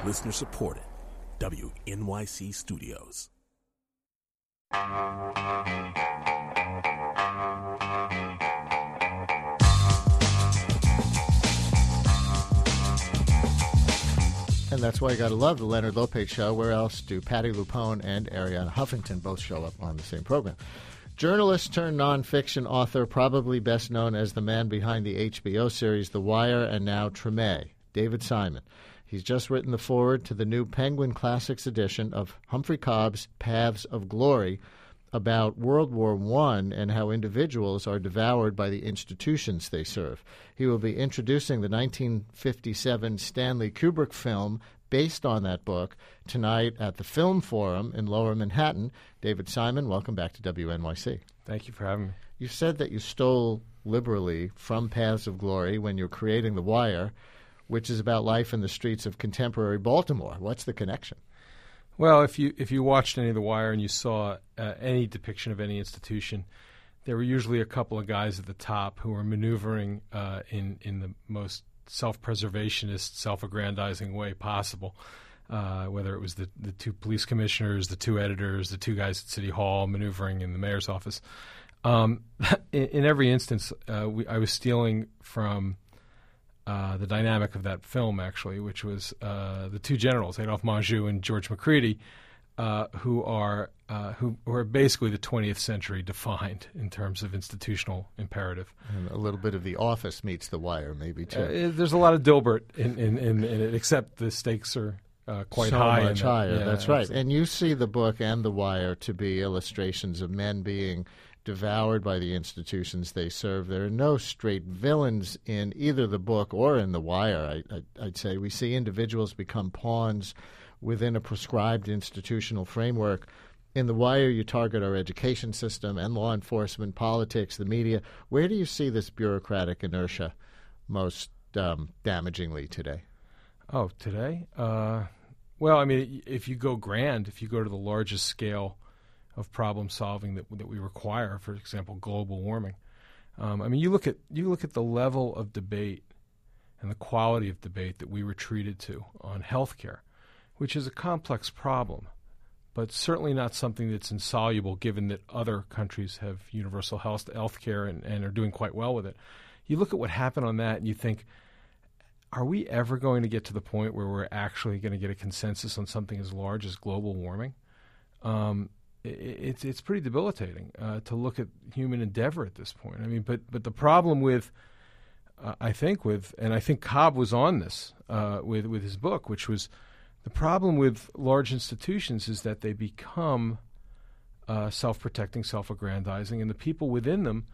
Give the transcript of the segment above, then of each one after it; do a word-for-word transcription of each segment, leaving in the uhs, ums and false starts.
Listener supported. W N Y C Studios. And that's why you got to love the Leonard Lopate Show. Where else do Patti LuPone and Arianna Huffington both show up on the same program? Journalist turned nonfiction author, probably best known as the man behind the H B O series The Wire and now Treme, David Simon. He's just written the foreword to the new Penguin Classics edition of Humphrey Cobb's Paths of Glory about World War One and how individuals are devoured by the institutions they serve. He will be introducing the nineteen fifty-seven Stanley Kubrick film based on that book tonight at the Film Forum in Lower Manhattan. David Simon, welcome back to W N Y C. Thank you for having me. You said that you stole liberally from Paths of Glory when you were creating The Wire, which is about life in the streets of contemporary Baltimore. What's the connection? Well, if you if you watched any of The Wire and you saw uh, any depiction of any institution, there were usually a couple of guys at the top who were maneuvering uh, in in the most self-preservationist, self-aggrandizing way possible. Uh, whether it was the, the two police commissioners, the two editors, the two guys at City Hall maneuvering in the mayor's office. Um, in, in every instance, uh, we, I was stealing from uh, the dynamic of that film, actually, which was uh, the two generals, Adolphe Menjou and George Macready, uh, who are uh, who, who are basically the twentieth century defined in terms of institutional imperative. And a little bit of The Office meets The Wire, maybe, too. Uh, there's a lot of Dilbert in, in, in, in it, except the stakes are Uh, quite so high. much higher, yeah, that's right. absolutely. And you see the book and The Wire to be illustrations of men being devoured by the institutions they serve. There are no straight villains in either the book or in The Wire, I, I, I'd say. We see individuals become pawns within a prescribed institutional framework. In The Wire, you target our education system and law enforcement, politics, the media. Where do you see this bureaucratic inertia most um, damagingly today? Oh, today? Uh, well, I mean, if you go grand, if you go to the largest scale of problem solving that that we require, for example, global warming. Um, I mean, you look at you look at the level of debate and the quality of debate that we were treated to on healthcare, which is a complex problem, but certainly not something that's insoluble, given that other countries have universal health healthcare and, and are doing quite well with it. You look at what happened on that, and you think, are we ever going to get to the point where we're actually going to get a consensus on something as large as global warming? Um, it, it's it's pretty debilitating uh, to look at human endeavor at this point. I mean, but but the problem with, uh, I think with, and I think Cobb was on this uh, with with his book, which was the problem with large institutions is that they become uh, self-protecting, self-aggrandizing, and the people within them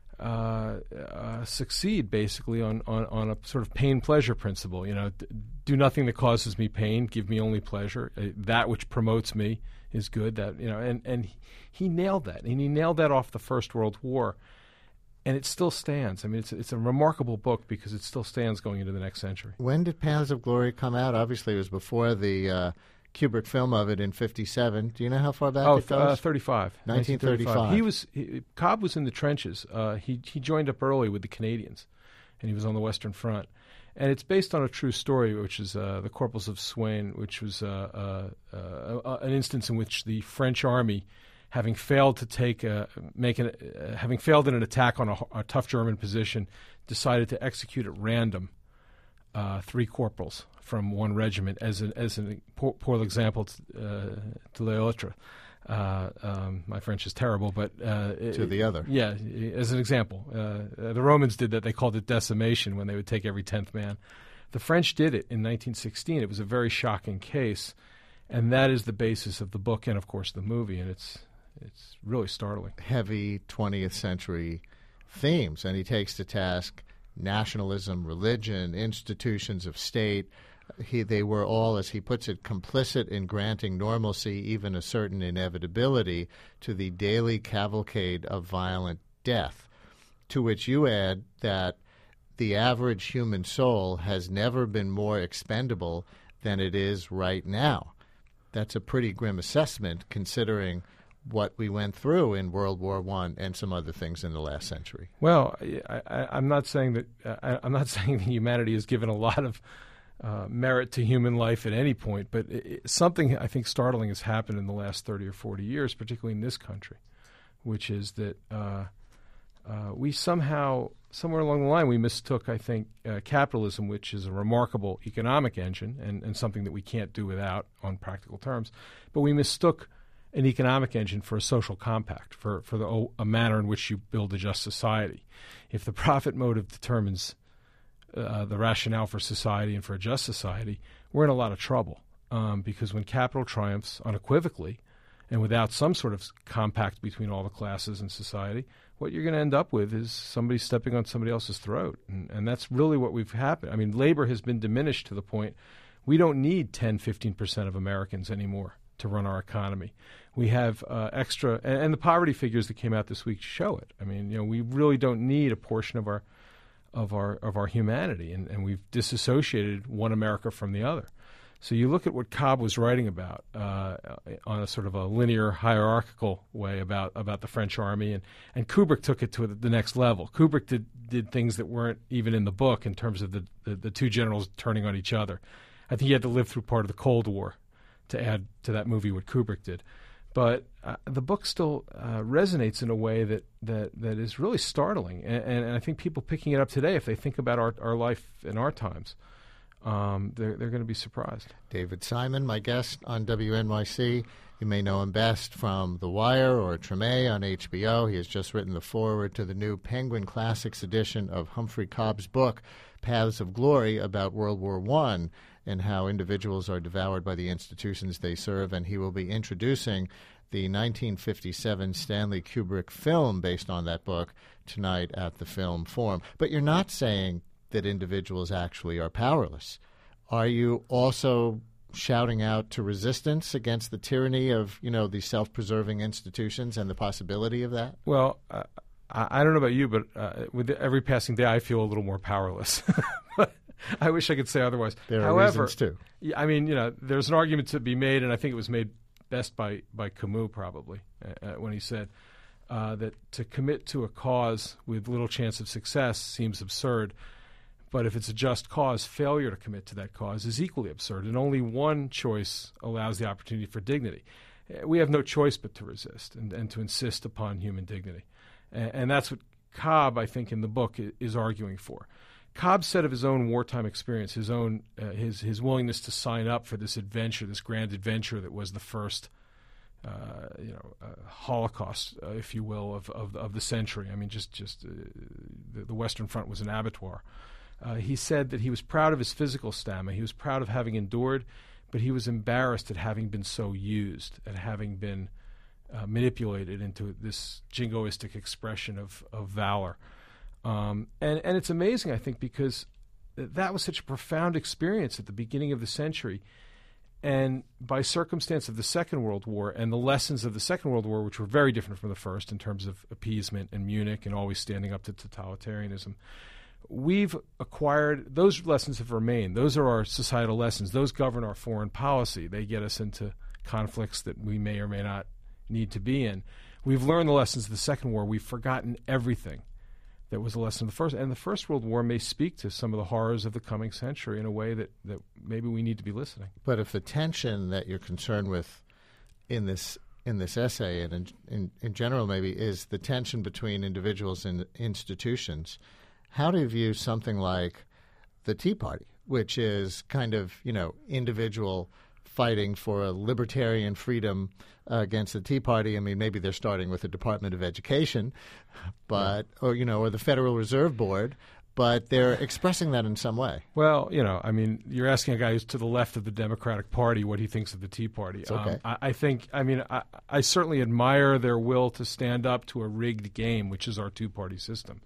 Uh, uh, succeed basically on, on, on a sort of pain-pleasure principle. You know, d- do nothing that causes me pain, give me only pleasure. Uh, that which promotes me is good. That you know, and and he, he nailed that, and he nailed that off the First World War, and it still stands. I mean, it's it's a remarkable book because it still stands going into the next century. When did Paths of Glory come out? Obviously, it was before the uh, Kubrick film of it in fifty-seven. Do you know how far back oh, it goes? Uh, thirty-five. nineteen thirty-five. He was he, Cobb was in the trenches. Uh, he he joined up early with the Canadians, and he was on the Western Front. And it's based on a true story, which is uh, the Corporals of Soissons, which was uh, uh, uh, an instance in which the French army, having failed to take a, make an, uh, having failed in an attack on a, a tough German position, decided to execute at random uh, three corporals from one regiment as an as a poor, poor example to, uh, to l'autre. Uh, um, my French is terrible, but uh, to it, the other. Yeah, as an example, uh, the Romans did that. They called it decimation when they would take every tenth man. The French did it in nineteen sixteen. It was a very shocking case, and that is the basis of the book and, of course, the movie. And it's it's really startling. Heavy twentieth century themes, and he takes to task nationalism, religion, institutions of state. He, they were all, as he puts it, complicit in granting normalcy, even a certain inevitability, to the daily cavalcade of violent death, to which you add that the average human soul has never been more expendable than it is right now. That's a pretty grim assessment, considering what we went through in World War One and some other things in the last century. Well, I, I, I'm not saying that uh, I, I'm not saying that humanity has given a lot of uh, merit to human life at any point. But it, it, something I think startling has happened in the last thirty or forty years, particularly in this country, which is that uh, uh, we somehow, somewhere along the line, we mistook, I think, uh, capitalism, which is a remarkable economic engine and, and something that we can't do without on practical terms, but we mistook an economic engine for a social compact, for, for the, a manner in which you build a just society. If the profit motive determines uh, the rationale for society and for a just society, we're in a lot of trouble um, because when capital triumphs unequivocally and without some sort of compact between all the classes in society, what you're going to end up with is somebody stepping on somebody else's throat. And, and that's really what we've happened. I mean, labor has been diminished to the point we don't need ten, fifteen percent of Americans anymore to run our economy. We have uh, extra, and, and the poverty figures that came out this week show it. I mean, you know, we really don't need a portion of our of our of our humanity, and, and we've disassociated one America from the other. So you look at what Cobb was writing about uh, on a sort of a linear hierarchical way about, about the French army, and, and Kubrick took it to the next level. Kubrick did, did things that weren't even in the book in terms of the, the, the two generals turning on each other. I think he had to live through part of the Cold War to add to that movie what Kubrick did. But uh, the book still uh, resonates in a way that, that, that is really startling. And, and, and I think people picking it up today, if they think about our, our life in our times, Um, they're they're going to be surprised. David Simon, my guest on W N Y C. You may know him best from The Wire or Treme on H B O. He has just written the foreword to the new Penguin Classics edition of Humphrey Cobb's book, Paths of Glory, about World War One and how individuals are devoured by the institutions they serve. And he will be introducing the nineteen fifty-seven Stanley Kubrick film based on that book tonight at the Film Forum. But you're not saying that individuals actually are powerless. Are you also shouting out to resistance against the tyranny of, you know, these self-preserving institutions and the possibility of that? Well, uh, I, I don't know about you, but uh, with every passing day, I feel a little more powerless. But I wish I could say otherwise. There are However, reasons too. I mean, you know, there's an argument to be made, and I think it was made best by, by Camus probably uh, when he said uh, that to commit to a cause with little chance of success seems absurd. But if it's a just cause, failure to commit to that cause is equally absurd, and only one choice allows the opportunity for dignity. We have no choice but to resist and, and to insist upon human dignity. And, and that's what Cobb, I think, in the book is arguing for. Cobb said of his own wartime experience, his own uh, his his willingness to sign up for this adventure, this grand adventure that was the first uh, you know uh, Holocaust, uh, if you will, of, of of the century. I mean, just just uh, the, the Western Front was an abattoir. Uh, he said that he was proud of his physical stamina. He was proud of having endured, but he was embarrassed at having been so used, at having been uh, manipulated into this jingoistic expression of, of valor. Um, and, and it's amazing, I think, because that was such a profound experience at the beginning of the century. And by circumstance of the Second World War and the lessons of the Second World War, which were very different from the first in terms of appeasement and Munich and always standing up to totalitarianism, we've acquired, those lessons have remained. Those are our societal lessons. Those govern our foreign policy. They get us into conflicts that we may or may not need to be in. We've learned the lessons of the Second War. We've forgotten everything that was a lesson of the First. And the First World War may speak to some of the horrors of the coming century in a way that, that maybe we need to be listening. But if the tension that you're concerned with in this in this essay and in, in, in general maybe is the tension between individuals and institutions, how do you view something like the Tea Party, which is kind of, you know, individual fighting for a libertarian freedom uh, against the Tea Party? I mean, maybe they're starting with the Department of Education, but yeah. or, you know, or the Federal Reserve Board, but they're expressing that in some way. Well, you know, I mean, you're asking a guy who's to the left of the Democratic Party what he thinks of the Tea Party. It's okay. Um, I, I think, I mean, I, I certainly admire their will to stand up to a rigged game, which is our two-party system.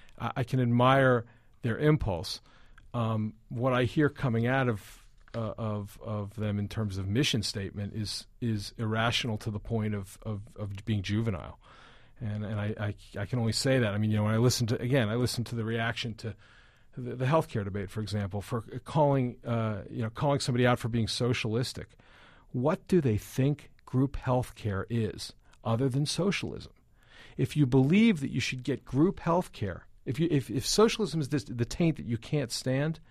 I can admire their impulse. Um, what I hear coming out of, uh, of of them in terms of mission statement is is irrational to the point of, of, of being juvenile, and and I, I I can only say that. I mean, you know, when I listen to again, I listen to the reaction to the, the healthcare debate, for example, for calling uh, you know calling somebody out for being socialistic. What do they think group healthcare is, other than socialism? If you believe that you should get group healthcare, If, you, if if socialism is this, the taint that you can't stand,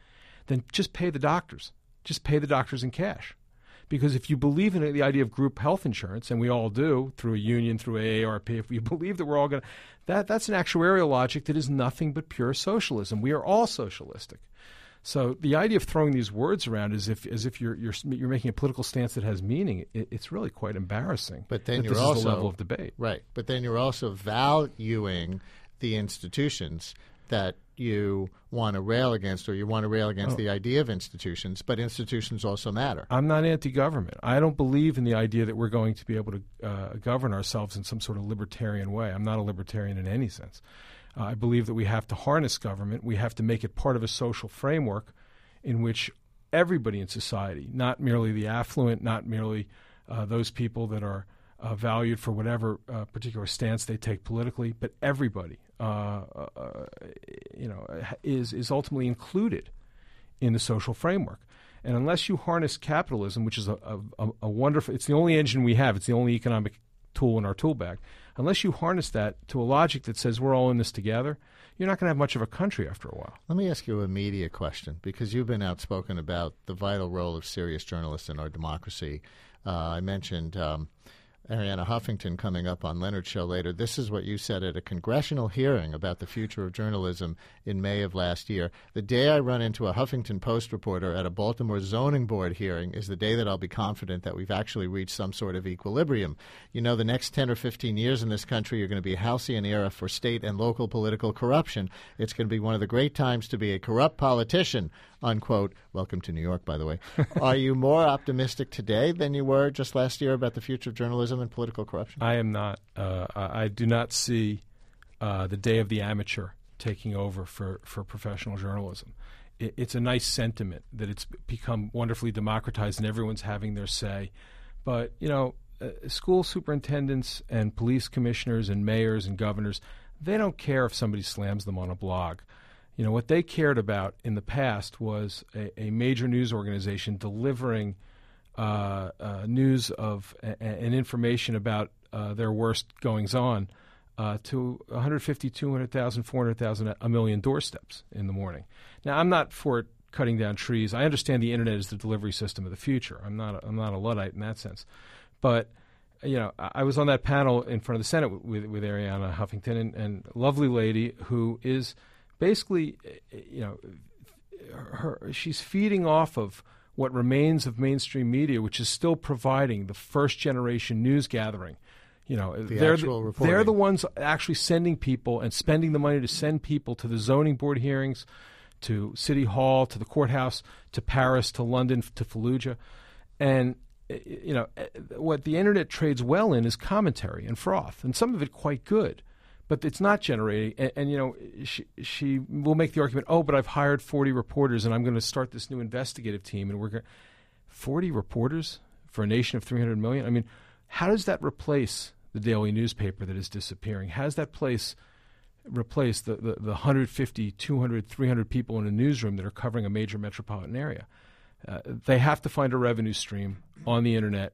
then just pay the doctors. Just pay the doctors in cash. Because if you believe in the idea of group health insurance, and we all do, through a union, through A A R P, if we believe that we're all going to, that that's an actuarial logic that is nothing but pure socialism. We are all socialistic. So the idea of throwing these words around as if as if you're you're you're making a political stance that has meaning, it, it's really quite embarrassing. But then that you're this also is the level of debate, right? But then you're also valuing the institutions that you want to rail against, or you want to rail against oh. the idea of institutions, but institutions also matter. I'm not anti-government. I don't believe in the idea that we're going to be able to uh, govern ourselves in some sort of libertarian way. I'm not a libertarian in any sense. Uh, I believe that we have to harness government. We have to make it part of a social framework in which everybody in society, not merely the affluent, not merely uh, those people that are uh, valued for whatever uh, particular stance they take politically, but everybody, uh, uh, you know, is is ultimately included in the social framework. And unless you harness capitalism, which is a, a, a wonderful, it's the only engine we have, it's the only economic tool in our tool bag. Unless you harness that to a logic that says we're all in this together, you're not going to have much of a country after a while. Let me ask you a media question, because you've been outspoken about the vital role of serious journalists in our democracy. Uh, I mentioned um, Arianna Huffington coming up on Leonard's show later. This is what you said at a congressional hearing about the future of journalism in May of last year. The day I run into a Huffington Post reporter at a Baltimore zoning board hearing is the day that I'll be confident that we've actually reached some sort of equilibrium. You know, the next ten or fifteen years in this country are going to be a halcyon era for state and local political corruption. It's going to be one of the great times to be a corrupt politician, unquote. Welcome to New York, by the way. Are you more optimistic today than you were just last year about the future of journalism and political corruption? I am not. Uh, I do not see uh, the day of the amateur taking over for, for professional journalism. It, it's a nice sentiment that it's become wonderfully democratized and everyone's having their say. But, you know, uh, school superintendents and police commissioners and mayors and governors, they don't care if somebody slams them on a blog. You know, what they cared about in the past was a, a major news organization delivering uh, uh, news of a, and information about uh, their worst goings-on uh, to one hundred fifty, two hundred thousand, four hundred thousand, a million doorsteps in the morning. Now, I'm not for cutting down trees. I understand the Internet is the delivery system of the future. I'm not a, I'm not a Luddite in that sense. But, you know, I, I was on that panel in front of the Senate with, with Arianna Huffington, and, and a lovely lady who is – basically, you know, her, she's feeding off of what remains of mainstream media, which is still providing the first-generation news gathering. You know, the they're actual the, reporting. They're the ones actually sending people and spending the money to send people to the zoning board hearings, to City Hall, to the courthouse, to Paris, to London, to Fallujah. And, you know, what the Internet trades well in is commentary and froth, and some of it quite good. But it's not generating, and, and you know, she, she will make the argument, oh, but I've hired forty reporters, and I'm going to start this new investigative team, and we're going forty reporters for a nation of three hundred million? I mean, how does that replace the daily newspaper that is disappearing? How does that place replace the, the, the one hundred fifty, two hundred, three hundred people in a newsroom that are covering a major metropolitan area? Uh, they have to find a revenue stream on the Internet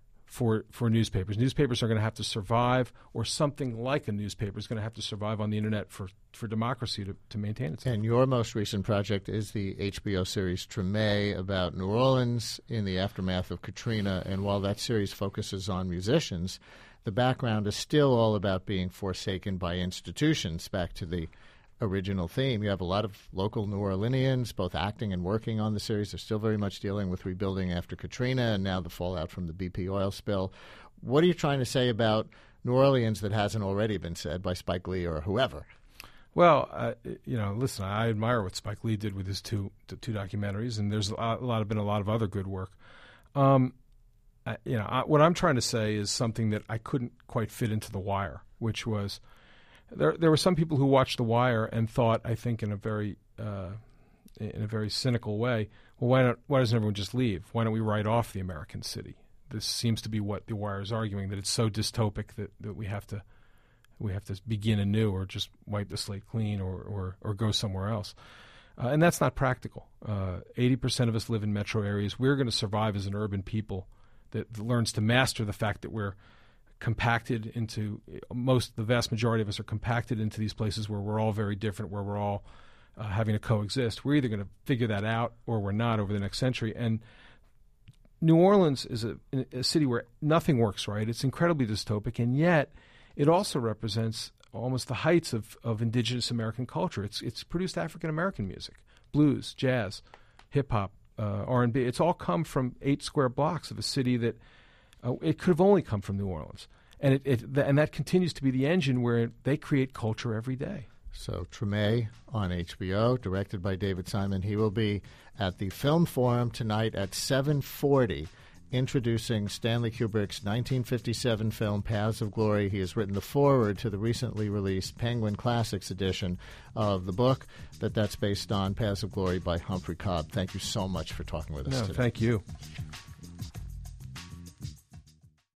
for for newspapers. Newspapers are going to have to survive, or something like a newspaper is going to have to survive on the Internet for, for democracy to, to maintain itself. And your most recent project is the H B O series Treme about New Orleans in the aftermath of Katrina. And while that series focuses on musicians, the background is still all about being forsaken by institutions. Back to the original theme, you have a lot of local New Orleanians both acting and working on the series. They're still very much dealing with rebuilding after Katrina and now the fallout from the B P oil spill. What are you trying to say about New Orleans that hasn't already been said by Spike Lee or whoever? Well, uh, you know, listen, I admire what Spike Lee did with his two two documentaries, and there's a lot, a lot of been a lot of other good work. Um, I, you know, I, what I'm trying to say is something that I couldn't quite fit into The Wire, which was There, there were some people who watched The Wire and thought, I think, in a very, uh, in a very cynical way, well, why not? Why doesn't everyone just leave? Why don't we write off the American city? This seems to be what The Wire is arguing, that it's so dystopic that, that we have to, we have to begin anew, or just wipe the slate clean, or or, or go somewhere else. Uh, and that's not practical. Uh, eighty percent of us live in metro areas. We're going to survive as an urban people that learns to master the fact that we're compacted into most the vast majority of us are compacted into these places where we're all very different, where we're all uh, having to coexist. We're either going to figure that out or we're not over the next century. And New Orleans is a, a city where nothing works right. It's incredibly dystopic, and yet it also represents almost the heights of, of indigenous American culture. It's it's produced African American music, blues, jazz, hip hop, uh, R and B. It's all come from eight square blocks of a city that uh, it could have only come from New Orleans, and it, it th- and that continues to be the engine where they create culture every day. So Treme on H B O, directed by David Simon. He will be at the Film Forum tonight at seven forty, introducing Stanley Kubrick's nineteen fifty-seven film Paths of Glory. He has written the foreword to the recently released Penguin Classics edition of the book that that's based on, Paths of Glory by Humphrey Cobb. Thank you so much for talking with us No, today. thank you.